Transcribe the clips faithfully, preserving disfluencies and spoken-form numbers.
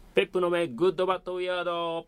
ペップの目グッドバッドウィアード。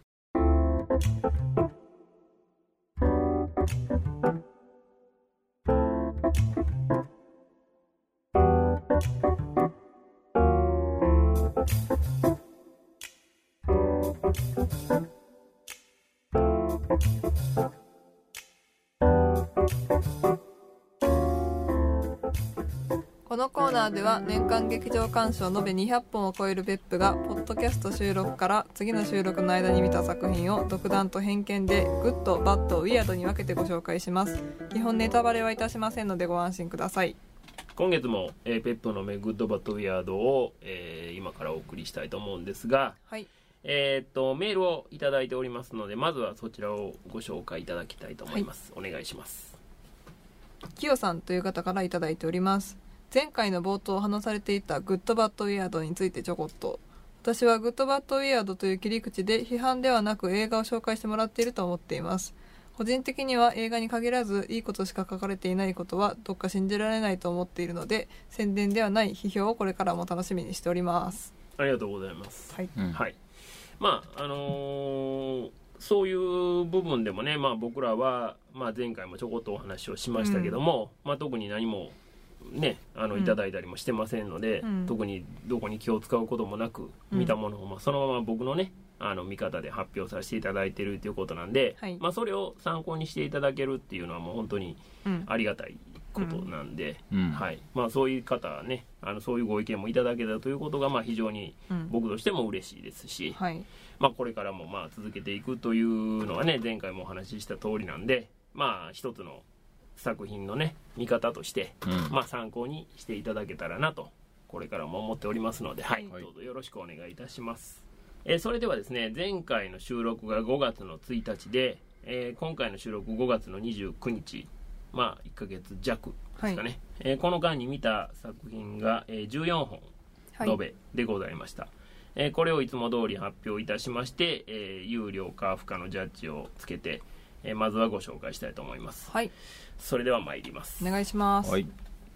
このコーナーでは年間劇場鑑賞延べにひゃっぽんを超える別府がポッドキャスト収録から次の収録の間に見た作品を独断と偏見でグッド、バッド、ウィアードに分けてご紹介します。基本ネタバレはいたしませんのでご安心ください。 今月も、えー、ペップの目グッドバッドウィアードを、えー、今からお送りしたいと思うんですが、 はい、 えー、っとメールをいただいておりますので、まずはそちらをご紹介いただきたいと思います、はい、お願いします。 きよさんという方からいただいております。前回の冒頭話されていたグッドバッドウィアードについてちょこっと。私はグッドバッドウィアードという切り口で批判ではなく映画を紹介してもらっていると思っています。個人的には映画に限らずいいことしか書かれていないことはどっか信じられないと思っているので、宣伝ではない批評をこれからも楽しみにしております。 ありがとうございます。 はい、 うんはい、まああのー、そういう部分でもね、まあ、僕らは、まあ、前回もちょこっとお話をしましたけども、うんまあ、特に何もね、あのいただいたりもしてませんので、うん、特にどこに気を使うこともなく見たものを、まあ、そのまま僕のねあの見方で発表させていただいているということなんで、はいまあ、それを参考にしていただけるっていうのはもう本当にありがたいことなんで、うんはいまあ、そういう方はねあのそういうご意見もいただけたということがまあ非常に僕としても嬉しいですし、うんはいまあ、これからもまあ続けていくというのはね前回もお話しした通りなんで、まあ一つの作品のね見方として、うんまあ、参考にしていただけたらなとこれからも思っておりますので、はい、はい、どうぞよろしくお願いいたします。えー、それではですね前回の収録がごがつのついたちで、えー、今回の収録ごがつのにじゅうくにち、まあいっかげつじゃくですかね、はいえー、この間に見た作品が、えー、じゅうよんほん延べでございました、はいえー、これをいつも通り発表いたしまして、えー、有料か不可のジャッジをつけてえー、まずはご紹介したいと思います。はい。それでは参ります。 お願いします。はい。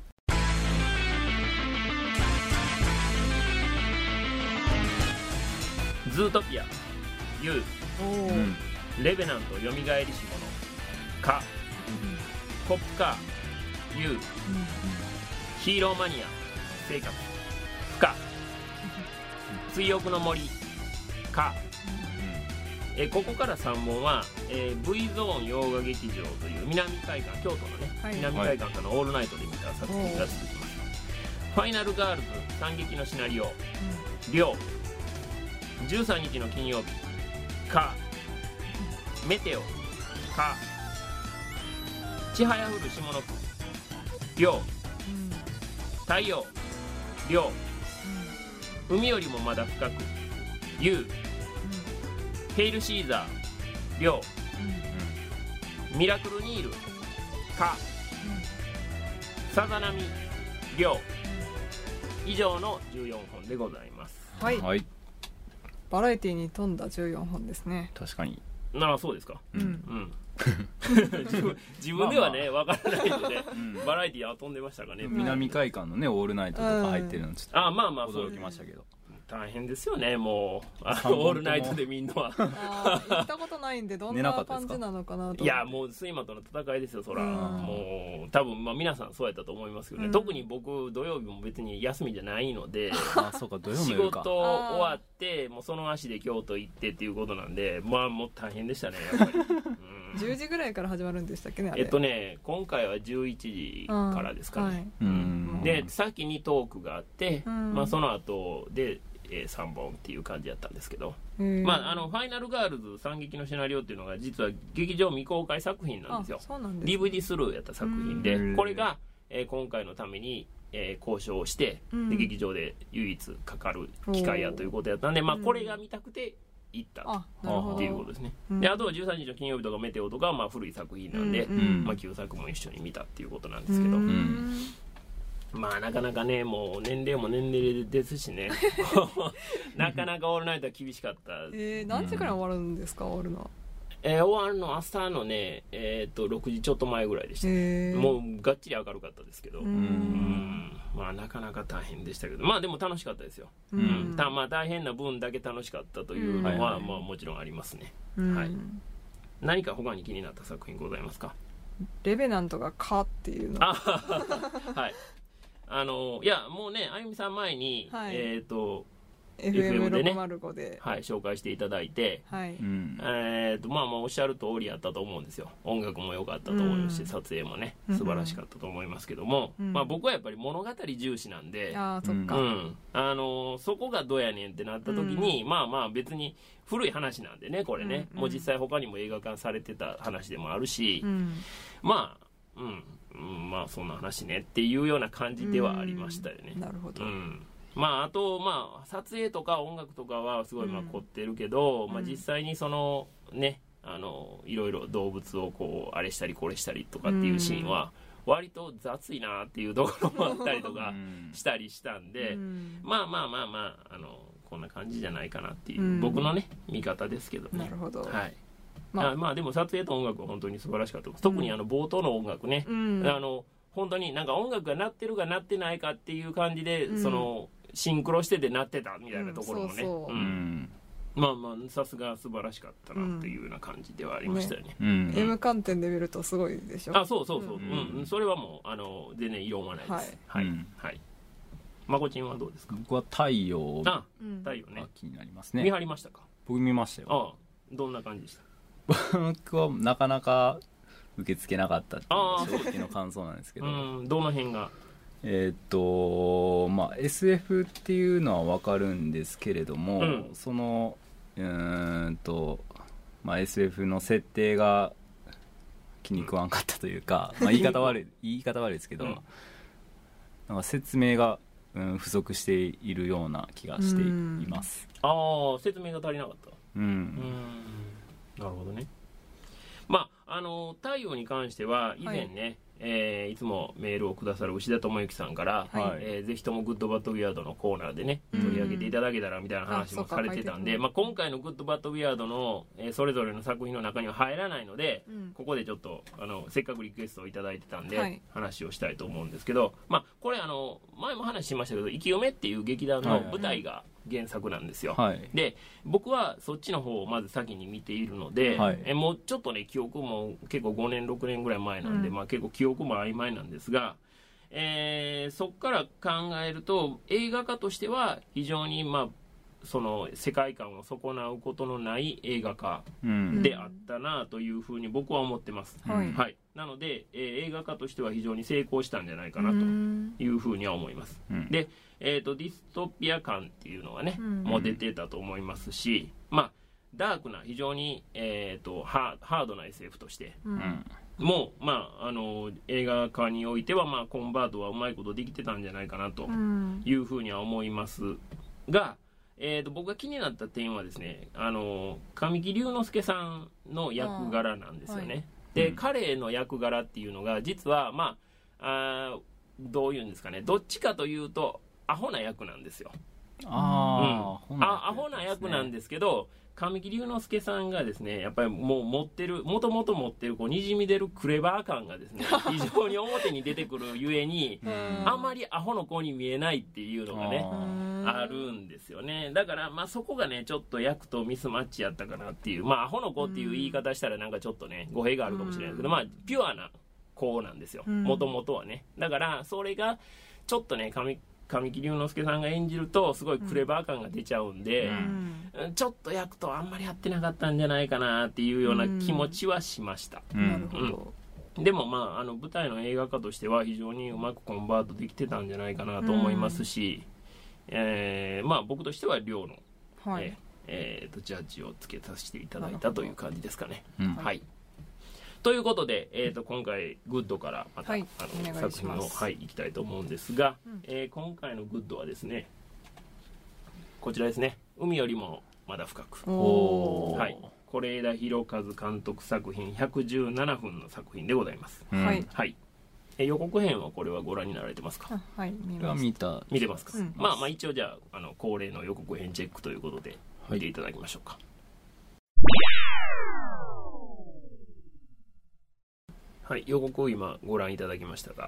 ズートピア、ユー、うん、レベナントよみがえりし者、カ、うん、ポップカー、ユー、うん、ヒーローマニア、生活、フカ、追憶の森、カ。えー、ここからさんぼんは、えー、V ゾーン洋画劇場という南海岸京都のね、はい、南海岸からのオールナイトで見た作品が続きます。ファイナルガールズ惨劇のシナリオ、りょう、じゅうさんにちの金曜日、か、メテオ、か、ちはやふる下の句、りょう、太陽、りょう、海よりもまだ深く、ゆう、ヘイルシーザー、りょう、うん、ミラクルニール、か、うん、さざ波、りょう、以上のじゅうよんほんでございます。 はい、はい、バラエティに富んだじゅうよんほんですね。 確かに。 ああそうですか。 うん、うん自, 分自分ではね、まあまあ、分からないので、うん、バラエティは飛んでましたかね。 南海岸のねオールナイトとか入ってるのちょっと、 あまあまあ驚きましたけど、 大変ですよねもうあのオールナイトでみんなはあ行ったことないんでどんな感じなのかなと。 いやもう睡魔との戦いですよそら。もう多分まあ皆さんそうやったと思いますけどね、うん、特に僕土曜日も別に休みじゃないのであそうか土曜日仕事終わってもうその足で京都行ってっていうことなんでまあもう大変でしたねやっぱり、 うん、じゅうじぐらいから始まるんでしたっけねあれ。 えっとね今回はじゅういちじからですかね、はいうん、で先にトークがあって、まあ、その後でえー、さんぼんっていう感じだったんですけど、まあ、あのファイナルガールズ惨劇のシナリオっていうのが実は劇場未公開作品なんですよ。 そうなんですね、 ディーブイディー スルーやった作品でこれが、えー、今回のために、えー、交渉をしてで劇場で唯一かかる機会やということやったんで、まあ、これが見たくて行ったっていうことですね。であとはじゅうさんにちの金曜日とかメテオとかはまあ古い作品なんで、うんうんまあ、旧作も一緒に見たっていうことなんですけど、うんまあなかなかねもう年齢も年齢ですしねなかなかオールナイトは厳しかった。 えー、何時から終わるんですか、うん、終わるのは。 えー、終わるの朝のね、えー、とろくじちょっと前ぐらいでした、ね、もうがっちり明るかったですけどうんまあなかなか大変でしたけど、まあでも楽しかったですよ、 ううんんたまあ、大変な分だけ楽しかったというのは、 うんまあ、もちろんありますね、 うんはい、何か他に気になった作品ございますか？ レベナントが蚊っていうのあはいあのいやもうねあゆみさん前に、 はいえっ、とエフエムろくでねまるご で、 はい、紹介していただいて、 はい、 うんえーとまあ、まあおっしゃる通りやったと思うんですよ。音楽も良かったと思いますし、 うん撮影もねうん素晴らしかったと思いますけども、 うんまあ、僕はやっぱり物語重視なんで、 ああそっか、 うんあのそこがどうやねんってなった時に、まあまあ別に古い話なんでねこれね、 うんもう実際他にも映画化されてた話でもあるし、 うんまあ、うんうん、まあそんな話ねっていうような感じではありましたよね。 なるほど、 うんまあ、あと、まあ、撮影とか音楽とかはすごいまあ凝ってるけど、 うんまあ、実際にそのねあのいろいろ動物をこうあれしたりこれしたりとかっていうシーンは割と雑いなっていうところもあったりとかうんしたりしたんで、 うんまあまあまあまああのこんな感じじゃないかなっていう、 うん僕のね見方ですけどね。 なるほど、 はいまああまあでも撮影と音楽は本当に素晴らしかったです。特にあの冒頭の音楽ね、 うんあの本当になんか音楽が鳴ってるか鳴ってないかっていう感じで、 うんそのシンクロしてて鳴ってたみたいなところもね、 うんそうそうううんんまあまあさすが素晴らしかったなっていうような感じではありましたよね。 うん M 観点で見るとすごいでしょ。 あそうそうそう、ううんんそれはもうあの全然異論はないです。はいうんはい。まこちんはどうですか？ 僕は太陽があうん太陽ね、 気になります見ね。 張りましたか？ 僕見ましたよ。 ああどんな感じでした？ 僕はなかなか受け付けなかったっていうのあーが正直の感想なんですけど、 うんどの辺が？ えーっとまあ エスエフ っていうのは分かるんですけれども、 うんそのうーんと、まあ、エスエフ の設定が気に食わんかったというか、まあ、言い方悪い言い方悪いですけど、 うんなんか説明が、うん、不足しているような気がしています。 ああ説明が足りなかった。 うんうーんなるほどね。まああの太陽に関しては以前ね、いえーいつもメールをくださる牛田智之さんから、 はいえーぜひともグッドバッドウィアードのコーナーでねうん取り上げていただけたらみたいな話もあそうかされてたんで、 書いてるまあ、今回のグッドバッドウィアードの、えーそれぞれの作品の中には入らないので、 うんここでちょっとあのせっかくリクエストをいただいてたんで、 はい話をしたいと思うんですけど、まあ、これあの前も話しましたけど「生きよめ」っていう劇団の舞台が原作なんですよ。 はいで僕はそっちの方をまず先に見ているので、 はいえもうちょっとね記憶も結構ごねんろくねんぐらい前なんで、 うんまあ、結構記憶も曖昧なんですが、えーそっから考えると映画化としては非常にまあその世界観を損なうことのない映画化うんであったなというふうに僕は思ってます、 はいはい、なので、えー映画化としては非常に成功したんじゃないかなとうんいうふうには思います。 うんで、えー、とディストピア感っていうのがね、 うんもう出てたと思いますし、まあ、ダークな非常に、えー、とハハードな エスエフ としてううんんもう、まあ、あの映画化においては、まあ、コンバートはうまいことできてたんじゃないかなとうんいうふうには思いますが、えー、と僕が気になった点はですねあの神木隆之介さんの役柄なんですよね。 はいで、 うん彼の役柄っていうのが実はまああーどういうんですかねどっちかというとアホな役なんですよ。 あーうんあアホな役なんでですけど神木隆之介さんがですねやっぱりもう持ってるもともと持ってるこうにじみ出るクレバー感がですね非常に表に出てくるゆえにうんあんまりアホの子に見えないっていうのがねうんあるんですよね。だからまあそこがねちょっと役とミスマッチやったかなっていうまあアホの子っていう言い方したらなんかちょっとね語弊があるかもしれないですけど、 うんまあピュアな子なんですようんもともとはね。だからそれがちょっとね神神木隆之介さんが演じるとすごいクレバー感が出ちゃうんで、 うんちょっと役とあんまり合ってなかったんじゃないかなっていうような気持ちはしました。 うんなるほど、 でもまああの舞台の映画化としては非常にうまくコンバートできてたんじゃないかなと思いますし、えーまあ僕としては寮の、 はい、 えーえーとジャッジをつけさせていただいたという感じですかね。 うんはい。ということで、えー、と今回グッドからまた、 はいあお願の作品を、 いしますはい、いきたいと思うんですが、 うんえー今回のグッドはですねこちらですね海よりもまだ深く、 おーはい、是枝裕和監督作品ひゃくじゅうななふんの作品でございます。 うんはいはい、え予告編はこれはご覧になられてますか？ あはい見これはます見た見てますか？ うんまあまあ一応じゃああの恒例の予告編チェックということではい見ていただきましょうか。はい、予告を今ご覧いただきましたが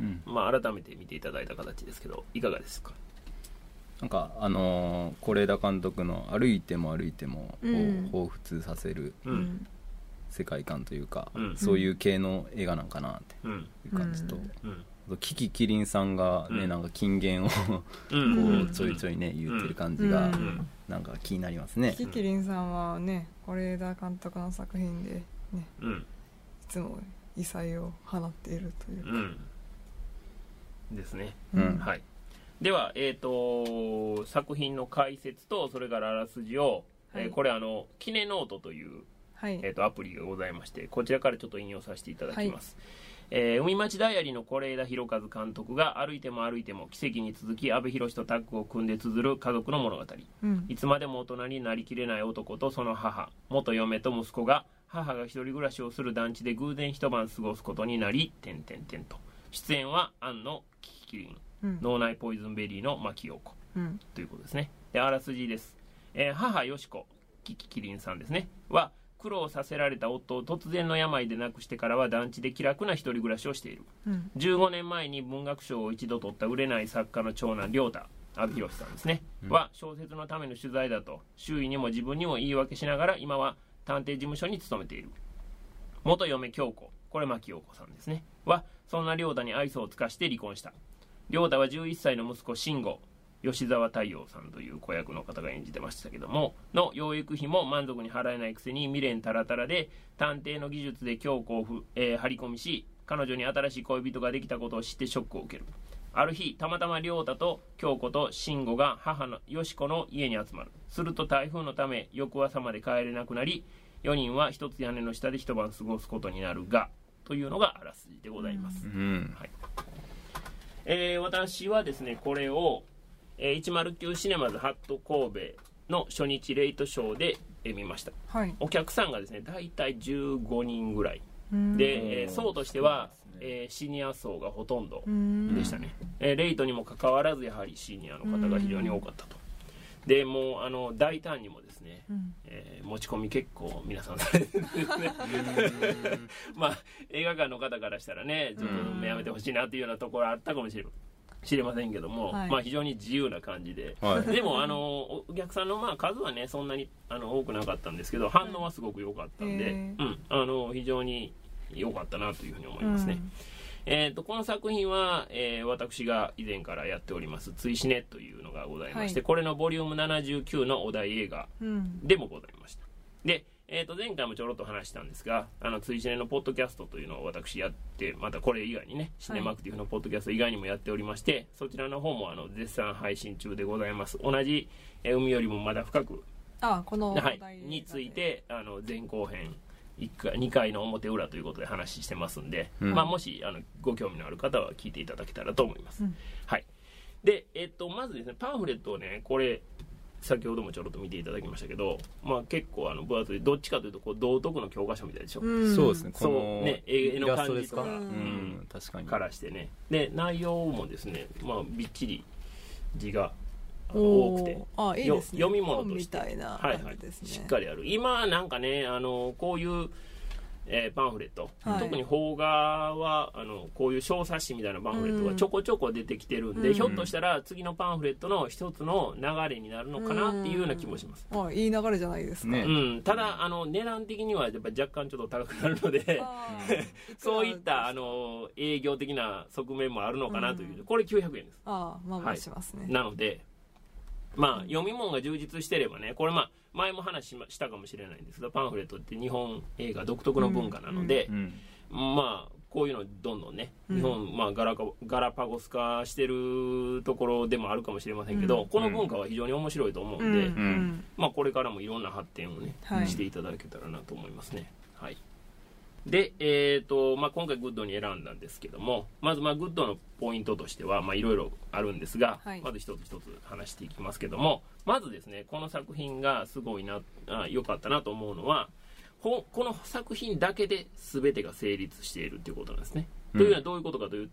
うんまあ、改めて見ていただいた形ですけどいかがですか？ なんかあの是枝監督の歩いても歩いてもをうん彷彿させるううんん世界観というか、 うんそういう系の映画なんかなってうんいう感じと、 うんうんあとキキキリンさんがね、 うんなんか金言をこうんうちょいちょいね言ってる感じがうんうんなんか気になりますね。 キキリンさんはね是枝監督の作品でねうんいつも異彩を放っているというか、 うんですね。 うんはい、では、えー、と作品の解説とそれからあらすじを、 はいえーこれあのキネノートという、 はい、 えー、とアプリがございましてこちらからちょっと引用させていただきます、えー海町ダイアリーの是枝裕和監督が歩いても歩いても奇跡に続き阿部寛とタッグを組んで綴る家族の物語。 うんいつまでも大人になりきれない男とその母、元嫁と息子が母が一人暮らしをする団地で偶然一晩過ごすことになり、点々点と。出演は庵野キキキリン、 うん脳内ポイズンベリーの牧陽子うんということですね。で、あらすじです。えー母よしこ、キキキリンさんですね、は、苦労させられた夫を突然の病で亡くしてからは団地で気楽な一人暮らしをしている。 うんじゅうごねんまえに文学賞を一度取った売れない作家の長男亮太阿部寛さんですね、 うんは小説のための取材だと周囲にも自分にも言い訳しながら今は探偵事務所に勤めている。元嫁京子、これ牧陽子さんですね、はそんな亮太に愛想を尽かして離婚した。亮太はじゅういっさいの息子慎吾、吉沢太陽さんという子役の方が演じてましたけどもの養育費も満足に払えないくせに未練たらたらで探偵の技術で京子をふ、えー張り込みし彼女に新しい恋人ができたことを知ってショックを受ける。ある日たまたま亮太と京子と慎吾が母のよし子の家に集まる。すると台風のため翌朝まで帰れなくなりよにんは一つ屋根の下で一晩過ごすことになるがというのがあらすじでございます、 うんはいえー私はですねこれを、えーいちまるきゅうシネマズハット神戸の初日レイトショーで、えー見ました。 はいお客さんがですね大体じゅうごにんぐらいうんで、えーうん層としては、 そうですねえーシニア層がほとんどうんでしたね、えーレイトにもかかわらずやはりシニアの方が非常に多かったと。でもうあの大胆にもですね、 うんえー持ち込み結構皆さんされてるんですねまあ映画館の方からしたらねちょっとやめてほしいなっていうようなところあったかもしれ知れませんけども、 はいまあ非常に自由な感じで、 はいでもあのお客さんのまあ数はねそんなにあの多くなかったんですけど反応はすごく良かったんで、 へうん、あの非常に良かったなというふうに思いますね、 うんえー、とこの作品は、えー私が以前からやっております「追試ね」というのがございまして、 はいこれのボリュームななじゅうきゅうのお題映画うんでもございました。で、えー、と前回もちょろっと話したんですがあの追試ねのポッドキャストというのを私やってまたこれ以外にねシネマクティブのポッドキャスト以外にもやっておりまして、そちらの方もあの絶賛配信中でございます。同じ、えー海よりもまだ深く、 あこのおはい題、 についてあの前後編いっかいにかいの表裏ということで話してますんで、 うんまあ、もしあのご興味のある方は聞いていただけたらと思います、 うんはいで、えっと、まずですねパンフレットをねこれ先ほどもちょろっと見ていただきましたけど、まあ、結構あの分厚いどっちかというとこう道徳の教科書みたいでしょ、 うんそうですねそうこのね絵のイラストですか感じとか、 うんうん確かにからしてねで内容もですね、まあ、びっちり字があのお多くてーあいいですねよ読み物として本みたいなはいはい感じですね、 しっかりある今なんかねあのこういう、えーパンフレット、 はい特に邦画はあのこういう小冊子みたいなパンフレットがちょこちょこ出てきてるんで、 うんひょっとしたら次のパンフレットの一つの流れになるのかなっていうような気もします、 あいい流れじゃないですか、 ねうん、ただあの値段的にはやっぱ若干ちょっと高くなるのであーそういったあの営業的な側面もあるのかなという、 うんこれきゅうひゃくえんですあーまあまあしますね、 なのでまあ読み物が充実してればねこれまあ前も話しましたかもしれないんですがパンフレットって日本映画独特の文化なので、 うんまあこういうのどんどんねうん日本、まあ、ガラかガラパゴス化してるところでもあるかもしれませんけど、 うんこの文化は非常に面白いと思ううんんで、 うんまあ、これからもいろんな発展をね、 はいしていただけたらなと思いますね。はいで、えーとまあ、今回グッドに選んだんですけどもまずまあグッドのポイントとしてはまあいろいろあるんですが、 はいまず一つ一つ話していきますけどもまずですねこの作品がすごいなあ良かったなと思うのはここの作品だけで全てが成立しているということなんですね、 うんというのはどういうことかというと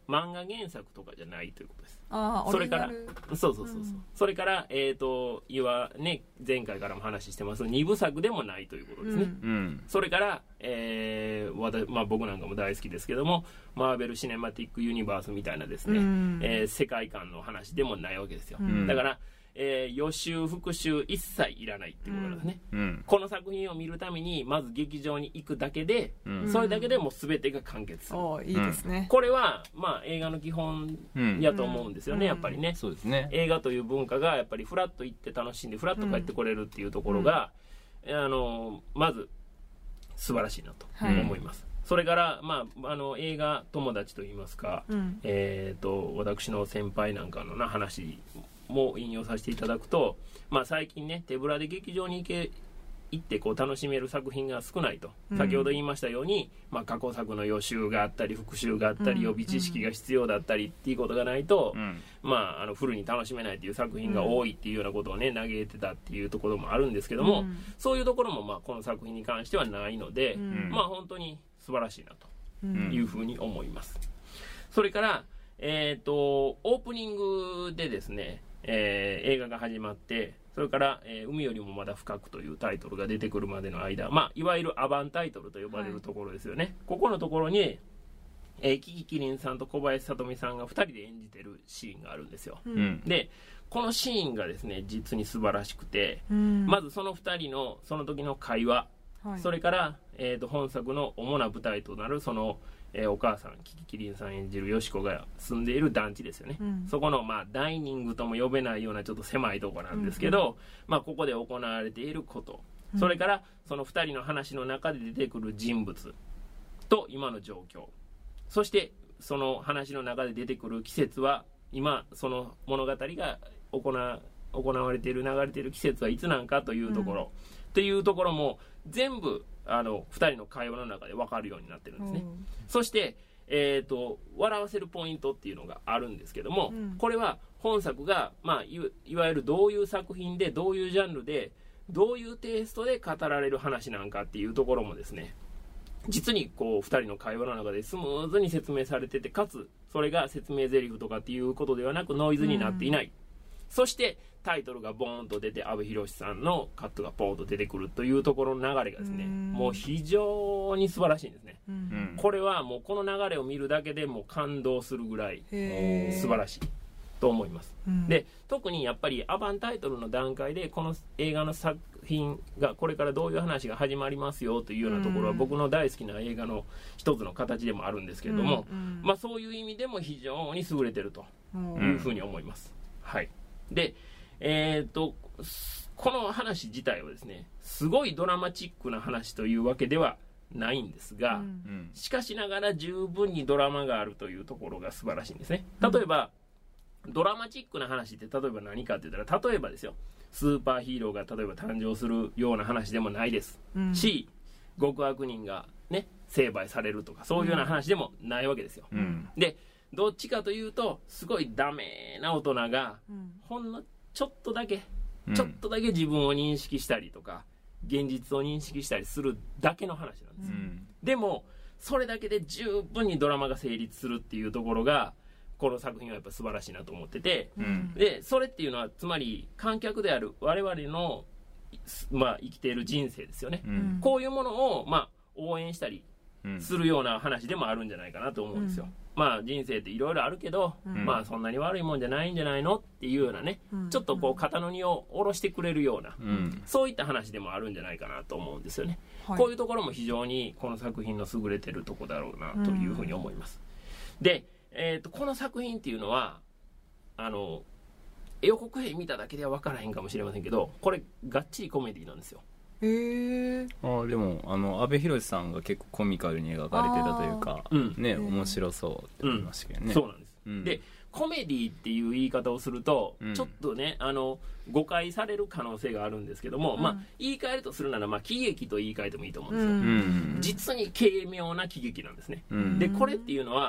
漫画原作とかじゃないということです。 ああ、 それからオリジナルそうそうそうそう、 うんそれからえっ、といわね前回からも話してますにぶさくでもないということですね。 うんうんそれから、えーわたまあ、僕なんかも大好きですけどもマーベル・シネマティック・ユニバースみたいなですね、 うんえー世界観の話でもないわけですよ、 うんだから、えー予習復習一切いらないっていうことなんですね、 うんこの作品を見るためにまず劇場に行くだけで、 うんそれだけでもう全てが完結する、 おーいいですね、 これは、まあ、映画の基本やと思うんですよね、 うんやっぱりね、 そうですね。 映画という文化がやっぱりフラッと行って楽しんでフラッと帰ってこれるっていうところが、あのまず素晴らしいなと思います、それから、まあ、あの映画友達といいますか、 うんえー、と私の先輩なんかのな話も引用させていただくと、まあ、最近ね手ぶらで劇場に行け行ってこう楽しめる作品が少ないと、 うん先ほど言いましたように、まあ、過去作の予習があったり復習があったりうん予備知識が必要だったりっていうことがないと、 うんまあ、あのフルに楽しめないっていう作品が多いっていうようなことをね嘆いてたっていうところもあるんですけども、 うんそういうところもまあこの作品に関してはないので、 うんまあ本当に素晴らしいなとうんいうふうに思います。それから、えー、とオープニングでですね、えー映画が始まってそれから、えー海よりもまだ深く」というタイトルが出てくるまでの間、まあ、いわゆるアバンタイトルと呼ばれるところですよね、ここのところに、えー、キキキリンさんと小林聡美さんがふたりで演じてるシーンがあるんですよ、 ううんんでこのシーンがですね実に素晴らしくて、 うんまずそのふたりのその時の会話、 はいそれから、えー、と本作の主な舞台となるその、えーお母さんキキキリンさん演じるよしこが住んでいる団地ですよね、 うんそこの、まあ、ダイニングとも呼べないようなちょっと狭いところなんですけど、まあ、ここで行われていること、 うんそれからそのふたりの話の中で出てくる人物と今の状況、そしてその話の中で出てくる季節は今その物語が行わ行われている流れている季節はいつなんかというところ、っていうところも全部あのふたりの会話の中で分かるようになってるんですね、そして、えー、と笑わせるポイントっていうのがあるんですけども、 うんこれは本作が、まあ、いわいわゆるどういう作品でどういうジャンルでどういうテイストで語られる話なんかっていうところもですね実にこうふたりの会話の中でスムーズに説明されてて、かつそれが説明台詞とかっていうことではなくノイズになっていない、そしてタイトルがボーンと出て阿部寛さんのカットがポーンと出てくるというところの流れがですねうんもう非常に素晴らしいんですね。 うんうんこれはもうこの流れを見るだけでもう感動するぐらいへー素晴らしいと思います。 うんで特にやっぱりアバンタイトルの段階でこの映画の作品がこれからどういう話が始まりますよというようなところはうん僕の大好きな映画の一つの形でもあるんですけれども、 うんうんまあ、そういう意味でも非常に優れてるとうんいうふうに思います、はい。でえー、とすこの話自体はですねすごいドラマチックな話というわけではないんですが、 うんうんしかしながら十分にドラマがあるというところが素晴らしいんですね。例えば、ドラマチックな話って例えば何かって言ったら、例えばですよスーパーヒーローが例えば誕生するような話でもないですうんし、極悪人がね成敗されるとかそういうような話でもないわけですよ、 うんでどっちかというとすごいダメな大人がうんほんのちょっとだけうんちょっとだけ自分を認識したりとか現実を認識したりするだけの話なんです、 うんでもそれだけで十分にドラマが成立するっていうところがこの作品はやっぱ素晴らしいなと思ってて、 うんでそれっていうのはつまり観客である我々の、まあ、生きている人生ですよね、 うんこういうものを、まあ、応援したりうんするような話でもあるんじゃないかなと思うんですよ、 うんまあ人生っていろいろあるけど、 うんまあそんなに悪いもんじゃないんじゃないのっていうようなね、 うんちょっとこう肩の荷を下ろしてくれるような、 うんそういった話でもあるんじゃないかなと思うんですよね、 はいこういうところも非常にこの作品の優れてるところだろうなというふうに思います、で、えー、とこの作品っていうのはあの予告編見ただけでは分からへんかもしれませんけどこれがっちりコメディなんですよ。 へえああでもあの阿部寛さんが結構コミカルに描かれてたというか、 うんねうん面白そうって言いましたけどね、 そうなんです、 うんでコメディっていう言い方をすると、 うんちょっとねあの誤解される可能性があるんですけども、 うんまあ、言い換えるとするなら、まあ、喜劇と言い換えてもいいと思うんうですよ、 うんん実に軽妙な喜劇なんですね、 うんでこれっていうのは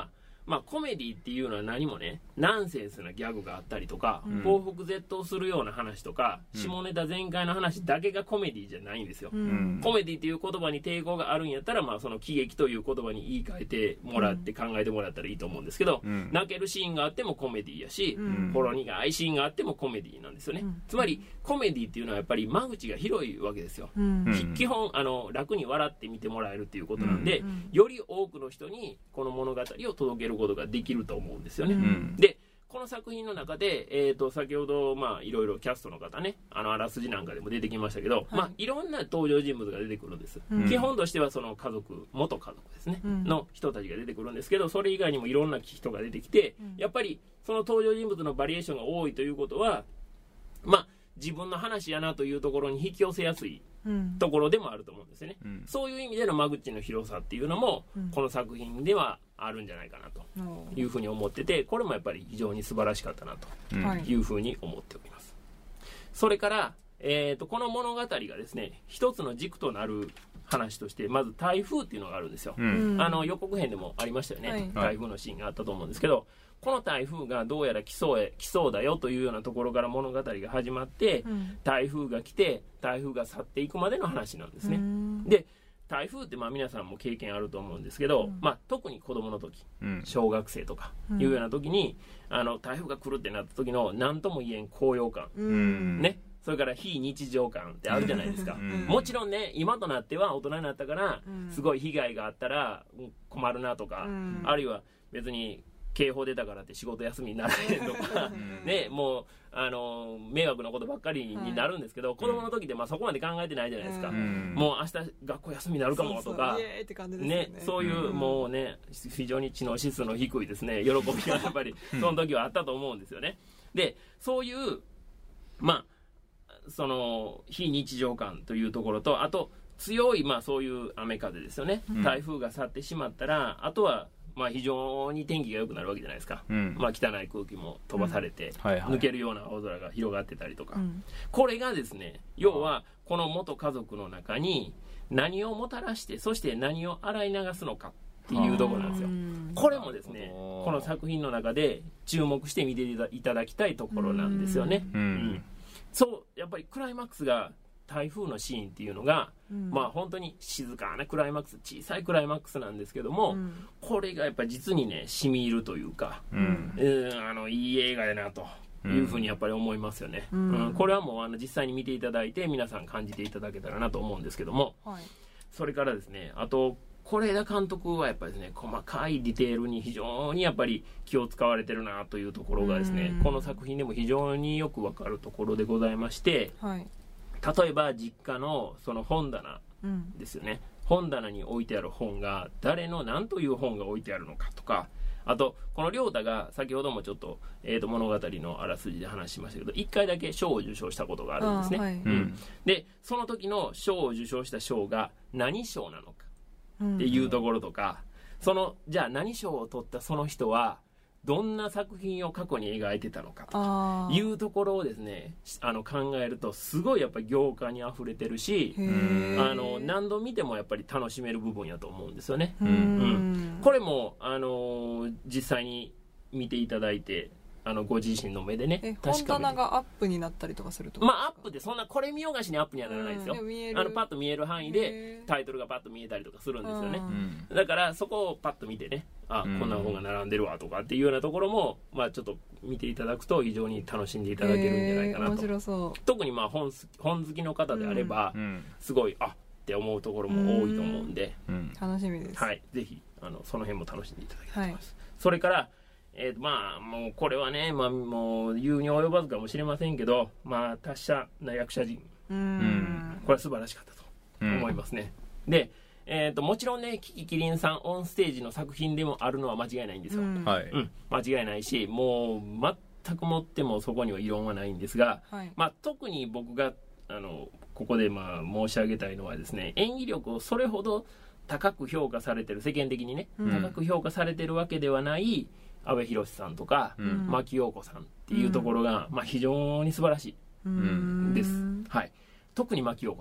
まあ、コメディっていうのは何もねナンセンスなギャグがあったりとか、 うん報復絶倒するような話とか、 うん下ネタ全開の話だけがコメディじゃないんですよ、 ううんんコメディっていう言葉に抵抗があるんやったら、まあ、その喜劇という言葉に言い換えてもらって考えてもらったらいいと思うんですけど、 うん泣けるシーンがあってもコメディやし、 うんほろ苦いシーンがあってもコメディなんですよね、 うんつまりコメディっていうのはやっぱり間口が広いわけですよ、 うんうんき基本あの楽に笑って見てもらえるっていうことなんで、 うんより多くの人にこの物語を届けることができると思うんですよね、 うんでこの作品の中で、えー、と先ほどまあいろいろキャストの方ねあのあらすじなんかでも出てきましたけど、いまあ、いろんな登場人物が出てくるんです、 うん基本としてはその家族元家族ですね、 うんの人たちが出てくるんですけど、それ以外にもいろんな人が出てきて、 うんやっぱりその登場人物のバリエーションが多いということはまあ自分の話やなというところに引き寄せやすいうんところでもあると思うんですよね、 うんそういう意味での間口の広さっていうのも、 うんこの作品ではあるんじゃないかなというふうに思ってて、これもやっぱり非常に素晴らしかったなとうんはいいうふうに思っております。それから、えー、とこの物語がですね一つの軸となる話としてまず台風っていうのがあるんですよ、 うんあの予告編でもありましたよね、 はい台風のシーンがあったと思うんですけど、この台風がどうやら来そうへ来そうだよというようなところから物語が始まって、 うん台風が来て台風が去っていくまでの話なんですね、 うんで台風ってまあ皆さんも経験あると思うんですけど、 うんまあ、特に子供の時うん小学生とかいうような時に、あの台風が来るってなった時の何とも言えん高揚感、 うんね、それから非日常感ってあるじゃないですか、 うんもちろんね今となっては大人になったからうんすごい被害があったらうん困るなとか、 うんあるいは別に警報出たからって仕事休みにならへんとか、 うんね、もうあの迷惑なことばっかりになるんですけど、子供の時ってまあそこまで考えてないじゃないですか、 うんもう明日学校休みになるかもとかそうそうイエーイって感じですよね、そういう、 うんもうね非常に知能指数の低いですね喜びがやっぱりその時はあったと思うんですよね。でそういうまあその非日常感というところと、あと強いまあそういう雨風ですよね、 うん台風が去ってしまったらあとはまあ非常に天気が良くなるわけじゃないですか、 うんまあ、汚い空気も飛ばされて、 はいはい抜けるような青空が広がってたりとか、 うんこれがですね要はこの元家族の中に何をもたらしてそして何を洗い流すのかっていうところなんですよ。 うんこれもですねなるほどこの作品の中で注目して見ていただきたいところなんですよね。 うんうんそうやっぱりクライマックスが台風のシーンっていうのが、 うんまあ本当に静かなクライマックス小さいクライマックスなんですけども、 うんこれがやっぱり実にね染み入るというか、 うんうんあのいい映画やなというふうにやっぱり思いますよね、 うんうんこれはもうあの実際に見ていただいて皆さん感じていただけたらなと思うんですけども、 はいそれからですねあと是枝監督はやっぱりですね細かいディテールに非常にやっぱり気を使われてるなというところがですねうんこの作品でも非常によくわかるところでございまして、 はい例えば実家のその本棚うんですよね、本棚に置いてある本が誰の何という本が置いてあるのかとか、あとこの亮太が先ほどもちょっと,、えー、と物語のあらすじで話しましたけどいっかいだけ賞を受賞したことがあるんですね、 あーはいうんでその時の賞を受賞した賞が何賞なのかうんっていうところとか、そのじゃあ何賞を取ったその人はどんな作品を過去に描いてたのかとあーいうところをですねあの考えるとすごいやっぱり行間にあふれてるしへーあの何度見てもやっぱり楽しめる部分やと思うんですよね。 うんうんこれもあの実際に見ていただいてあのご自身の目でねえ確かめて本棚がアップになったりとかするとまあアップでそんなこれ見よがしにアップにはならないですよ、 うん見えるあのパッと見える範囲でへータイトルがパッと見えたりとかするんですよね、 うんだからそこをパッと見てねあ、 うんこんな本が並んでるわとかっていうようなところも、まあ、ちょっと見ていただくと非常に楽しんでいただけるんじゃないかへー面なと白そ特にまあ本好き本好きの方であれば、 うんすごいあって思うところも多いと思うんで、 うんう楽しみですはい、ぜひあのその辺も楽しんでいただきたいと思います、 はそれから、えーとまあもうこれはね、まあ、もう言うに及ばずかもしれませんけど、まあ、達者な役者陣ううんんこれは素晴らしかったと思いますね、で、えー、ともちろんねキキキリンさんオンステージの作品でもあるのは間違いないんですよ、 うんはいうん、間違いないしもう全くもってもそこには異論はないんですが、 はいまあ、特に僕があのここでまあ申し上げたいのはですね演技力をそれほど高く評価されてる世間的にね、 うん高く評価されてるわけではない阿部寛さんとか、 うん牧陽子さんっていうところが、まあ、非常に素晴らしいうんです、はい、特に牧陽子さん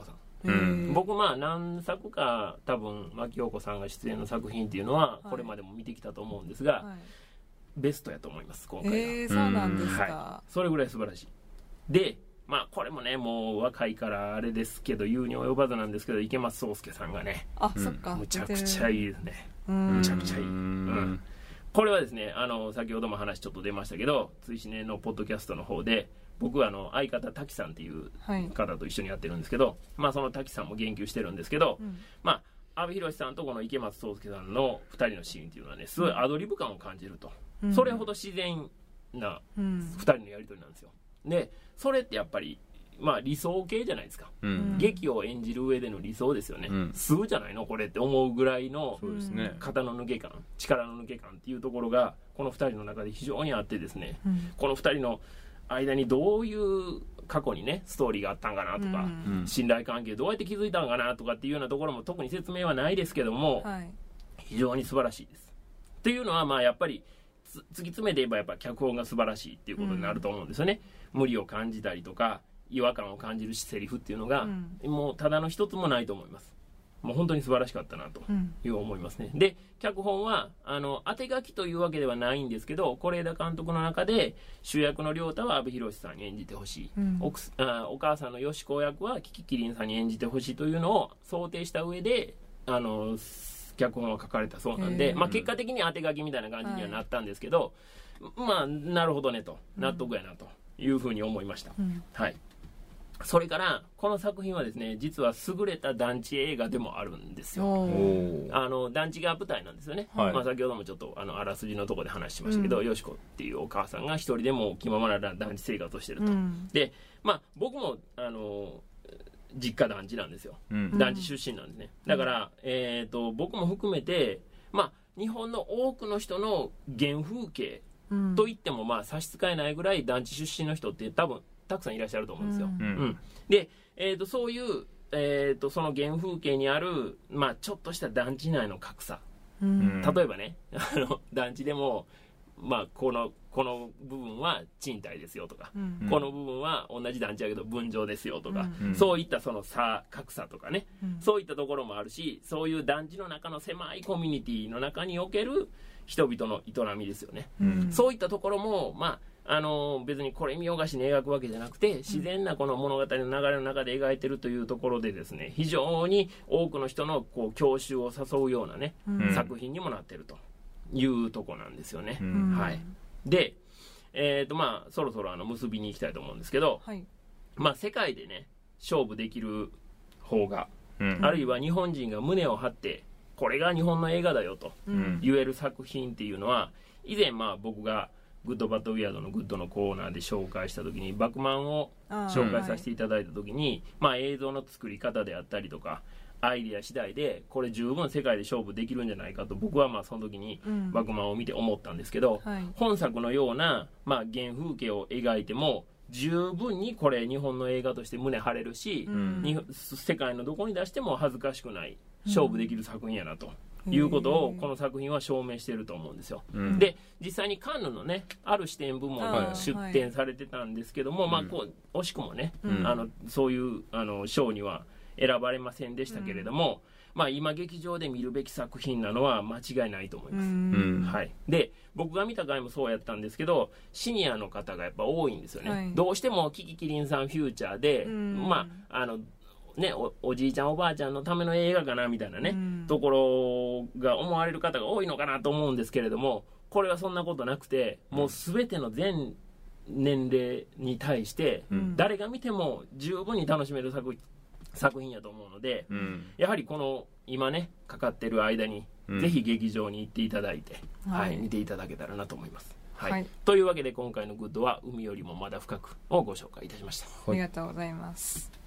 へー僕まあ何作か多分牧陽子さんが出演の作品っていうのははいこれまでも見てきたと思うんですが、 はいベストやと思います今回が、 えー、そうなんですか、 はい、それぐらい素晴らしい。でまあこれもねもう若いからあれですけど言うに及ばずなんですけど池松壮亮さんがねあ、 うんそっかむちゃくちゃいいですね。 うんむちゃくちゃいい、 ううんん、これはですねあの先ほども話ちょっと出ましたけど追試ねのポッドキャストの方で僕はあの相方滝さんっていうはい、 方と一緒にやってるんですけど、まあその滝さんも言及してるんですけど、 うんまあ阿部寛さんとこの池松壮亮さんのふたりのシーンっていうのはねすごいアドリブ感を感じると、 うんそれほど自然なうんふたりのやり取りなんですよ。でそれってやっぱりまあ理想系じゃないですか、 うん劇を演じる上での理想ですよね、 うん素じゃないのこれって思うぐらいのそうですね、 肩の抜け感力の抜け感っていうところがこのふたりの中で非常にあってですね、 うんこのふたりの間にどういう過去にねストーリーがあったんかなとか、 うんうん信頼関係どうやって築いたんかなとかっていうようなところも特に説明はないですけども、 はい非常に素晴らしいです。っていうのはまあやっぱりつ突き詰めて言えばやっぱ脚本が素晴らしいっていうことになると思うんですよね、無理を感じたりとか違和感を感じるセリフっていうのが、 うんもうただの一つもないと思います。もう本当に素晴らしかったなとうんいう思いますね。で脚本はあの当て書きというわけではないんですけど是枝監督の中で主役の亮太は阿部寛さんに演じてほしい、 うん奥すあお母さんのよしこ役はキキキリンさんに演じてほしいというのを想定した上であの脚本は書かれたそうなんで、 へーまあ、結果的に当て書きみたいな感じにはなったんですけど、まあなるほどねと納得やなというふうに思いました、 うんはい。それからこの作品はですね実は優れた団地映画でもあるんですよ。 おおーーあの団地が舞台なんですよね、 はいまあ、先ほどもちょっとあのあらすじのところで話しましたけど、 うんよしこっていうお母さんが一人でも気ままな団地生活をしてると、 うんでまあ僕もあの実家団地なんですよ、 うん団地出身なんですね。だから、えー、と僕も含めて、まあ、日本の多くの人の原風景うんといってもまあ差し支えないぐらい団地出身の人って多分たくさんいらっしゃると思うんですよ、 うんうんうんで、えー、とそういう、えー、とその原風景にある、まあ、ちょっとした団地内の格差、 うん例えばねあの団地でも、まあ、このこの部分は賃貸ですよとか、 うんうんこの部分は同じ団地やけど分譲ですよとか、 うんそういったその差格差とかね、 うんそういったところもあるしそういう団地の中の狭いコミュニティの中における人々の営みですよね、 うんそういったところも、まあ、あの別にこれ見よがしに描くわけじゃなくて自然なこの物語の流れの中で描いてるというところでですね非常に多くの人のこう郷愁を誘うようなね、 うん作品にもなってるというとこなんですよね、 うんはい。で、えーとまあ、そろそろあの結びに行きたいと思うんですけど、 はいまあ、世界でね勝負できる方が、 うんあるいは日本人が胸を張ってこれが日本の映画だよとうん言える作品っていうのは以前まあ僕がグッドバッドウィアードのグッドのコーナーで紹介した時にバクマンをあー紹介させていただいた時に、まあ、映像の作り方であったりとかアイデア次第でこれ十分世界で勝負できるんじゃないかと僕はまあその時にうんバクマンを見て思ったんですけど、 はい本作のような、まあ、原風景を描いても十分にこれ日本の映画として胸張れるし、 うんに世界のどこに出しても恥ずかしくない勝負できる作品やなということをこの作品は証明していると思うんですよ、 うんで実際にカンヌのねある視点部門はいに出展されてたんですけども、まあこう惜しくもね、 うんあのそういうあの賞には選ばれませんでしたけれども、まあ、今劇場で見るべき作品なのは間違いないと思います、 うんはい、で僕が見た回もそうやったんですけどシニアの方がやっぱ多いんですよね、 はいどうしてもキキキリンさんフューチャーで、 うんまああのね、おおじいちゃんおばあちゃんのための映画かなみたいなね、 うんところが思われる方が多いのかなと思うんですけれどもこれはそんなことなくてもう全ての全年齢に対してうん誰が見ても十分に楽しめる作作品やと思うので、 うんやはりこの今ねかかってる間に、 うんぜひ劇場に行っていただいて、 はいはい見ていただけたらなと思います、はいはいというわけで今回のグッドは海よりもまだ深くをご紹介いたしました。 ありがとうございます。